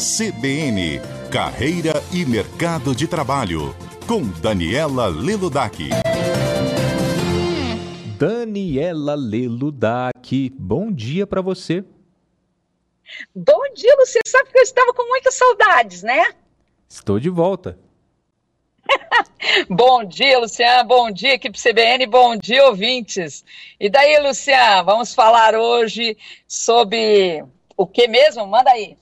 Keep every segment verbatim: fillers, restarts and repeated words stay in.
C B N, Carreira e Mercado de Trabalho, com Daniela Leludac. Daniela Leludac, bom dia para você. Bom dia, você sabe que eu estava com muitas saudades, né? Estou de volta. Bom dia, Luciano, bom dia, equipe C B N, bom dia, ouvintes. E daí, Luciano, vamos falar hoje sobre o que mesmo? Manda aí.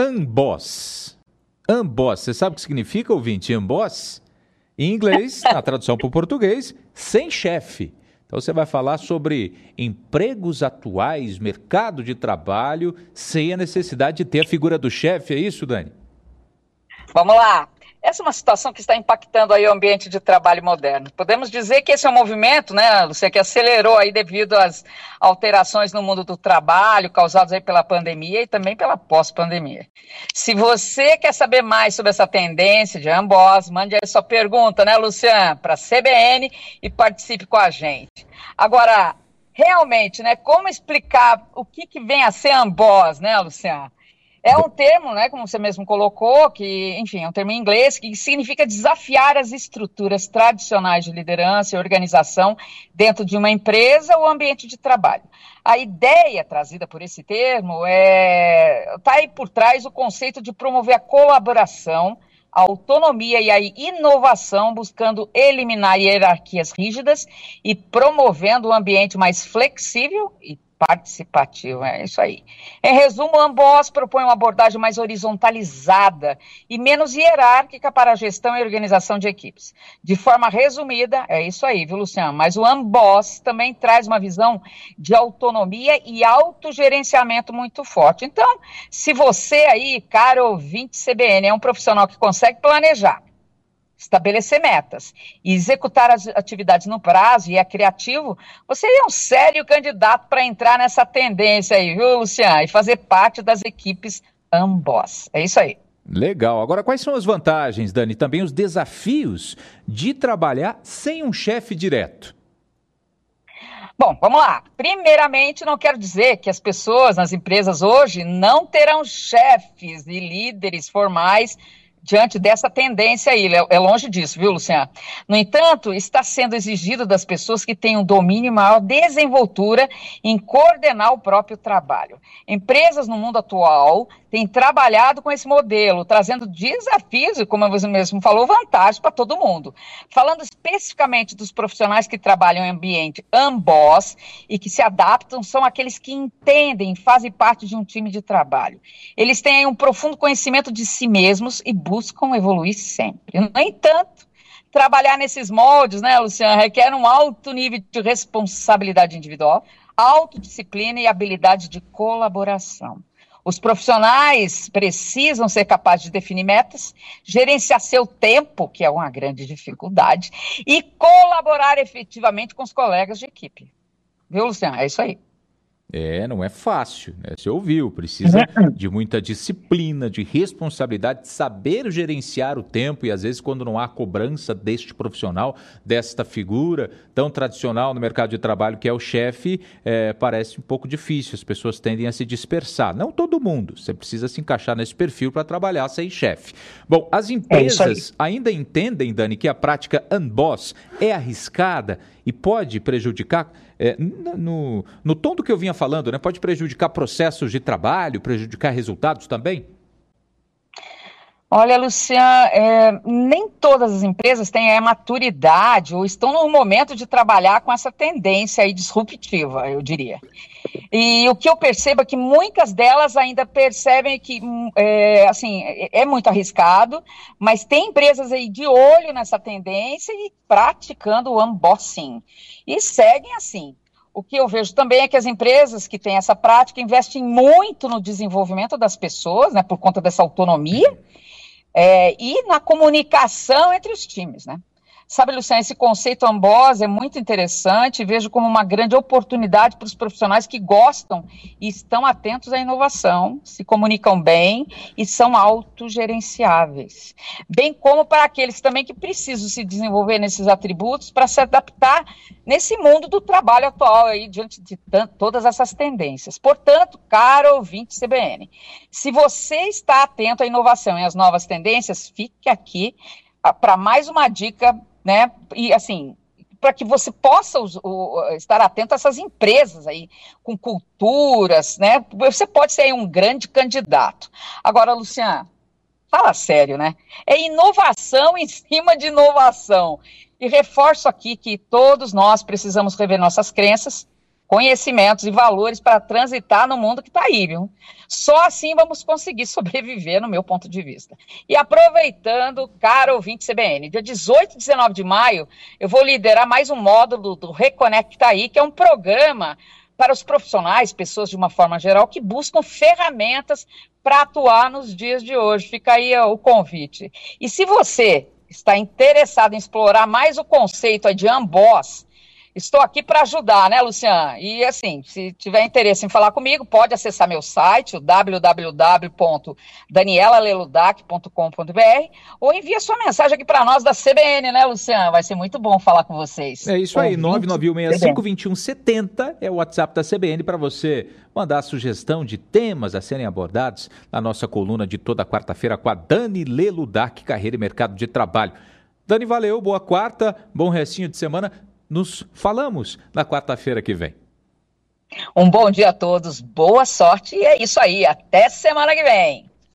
Amboss. Amboss, você sabe o que significa, ouvinte? Amboss? Em inglês, na tradução para o português, sem chefe. Então você vai falar sobre empregos atuais, mercado de trabalho, sem a necessidade de ter a figura do chefe, é isso, Dani? Vamos lá. Essa é uma situação que está impactando aí o ambiente de trabalho moderno. Podemos dizer que esse é um movimento, né, Luciano, que acelerou aí devido às alterações no mundo do trabalho, causadas aí pela pandemia e também pela pós-pandemia. Se você quer saber mais sobre essa tendência de Amboss, mande aí sua pergunta, né, Luciano, para a C B N e participe com a gente. Agora, realmente, né, como explicar o que, que vem a ser Amboss, né, Luciano? É um termo, né, como você mesmo colocou, que, enfim, é um termo em inglês, que significa desafiar as estruturas tradicionais de liderança e organização dentro de uma empresa ou ambiente de trabalho. A ideia trazida por esse termo é, está aí por trás o conceito de promover a colaboração, a autonomia e a inovação, buscando eliminar hierarquias rígidas e promovendo um ambiente mais flexível e participativo, é isso aí. Em resumo, o Amboss propõe uma abordagem mais horizontalizada e menos hierárquica para a gestão e organização de equipes. De forma resumida, é isso aí, viu, Luciano? Mas o Amboss também traz uma visão de autonomia e autogerenciamento muito forte. Então, se você aí, caro ouvinte C B N, é um profissional que consegue planejar, estabelecer metas e executar as atividades no prazo e é criativo, você é um sério candidato para entrar nessa tendência aí, viu, Luciano? E fazer parte das equipes Amboss. É isso aí. Legal. Agora, quais são as vantagens, Dani? Também os desafios de trabalhar sem um chefe direto? Bom, vamos lá. Primeiramente, não quero dizer que as pessoas nas empresas hoje não terão chefes e líderes formais diante dessa tendência aí, é longe disso, viu, Luciano? No entanto, está sendo exigido das pessoas que tenham domínio e maior desenvoltura em coordenar o próprio trabalho. Empresas no mundo atual têm trabalhado com esse modelo, trazendo desafios e, como você mesmo falou, vantagens para todo mundo. Falando especificamente dos profissionais que trabalham em ambiente Amboss e que se adaptam, são aqueles que entendem, fazem parte de um time de trabalho. Eles têm um profundo conhecimento de si mesmos e buscam evoluir sempre. No entanto, trabalhar nesses moldes, né, Luciano, requer um alto nível de responsabilidade individual, autodisciplina e habilidade de colaboração. Os profissionais precisam ser capazes de definir metas, gerenciar seu tempo, que é uma grande dificuldade, e colaborar efetivamente com os colegas de equipe. Viu, Luciano? É isso aí. É, não é fácil, né? Você ouviu, precisa de muita disciplina, de responsabilidade, de saber gerenciar o tempo e às vezes quando não há cobrança deste profissional, desta figura tão tradicional no mercado de trabalho que é o chefe, é, parece um pouco difícil, as pessoas tendem a se dispersar. Não todo mundo, você precisa se encaixar nesse perfil para trabalhar sem chefe. Bom, as empresas é ainda entendem, Dani, que a prática Amboss é arriscada e pode prejudicar, é, no, no tom do que eu vinha falando, né, pode prejudicar processos de trabalho, prejudicar resultados também? Olha, Luciano, é, nem todas as empresas têm a maturidade ou estão no momento de trabalhar com essa tendência aí disruptiva, eu diria. E o que eu percebo é que muitas delas ainda percebem que é, assim, é muito arriscado, mas tem empresas aí de olho nessa tendência e praticando o unbossing. E seguem assim. O que eu vejo também é que as empresas que têm essa prática investem muito no desenvolvimento das pessoas, né, por conta dessa autonomia, é, e na comunicação entre os times, né? Sabe, Luciana, esse conceito Amboss é muito interessante e vejo como uma grande oportunidade para os profissionais que gostam e estão atentos à inovação, se comunicam bem e são autogerenciáveis. Bem como para aqueles também que precisam se desenvolver nesses atributos para se adaptar nesse mundo do trabalho atual aí, diante de todas essas tendências. Portanto, caro ouvinte C B N, se você está atento à inovação e às novas tendências, fique aqui para mais uma dica, né, e assim, para que você possa o, o, estar atento a essas empresas aí, com culturas, né, você pode ser aí um grande candidato. Agora, Luciana, fala sério, né, é inovação em cima de inovação, e reforço aqui que todos nós precisamos rever nossas crenças, conhecimentos e valores para transitar no mundo que está aí, viu? Só assim vamos conseguir sobreviver, no meu ponto de vista. E aproveitando, caro ouvinte C B N, dia dezoito e dezenove de maio, eu vou liderar mais um módulo do Reconecta Aí, que é um programa para os profissionais, pessoas de uma forma geral, que buscam ferramentas para atuar nos dias de hoje. Fica aí ó, o convite. E se você está interessado em explorar mais o conceito de Amboss, estou aqui para ajudar, né, Luciana? E assim, se tiver interesse em falar comigo, pode acessar meu site, o w w w ponto daniela leludac ponto com ponto b r, ou envia sua mensagem aqui para nós da C B N, né, Luciana? Vai ser muito bom falar com vocês. É isso aí, nove nove um seis cinco, dois um sete zero é o WhatsApp da C B N para você mandar a sugestão de temas a serem abordados na nossa coluna de toda quarta-feira com a Dani Leludac, Carreira e Mercado de Trabalho. Dani, valeu, boa quarta, bom restinho de semana. Nos falamos na quarta-feira que vem. Um bom dia a todos, boa sorte e é isso aí, até semana que vem.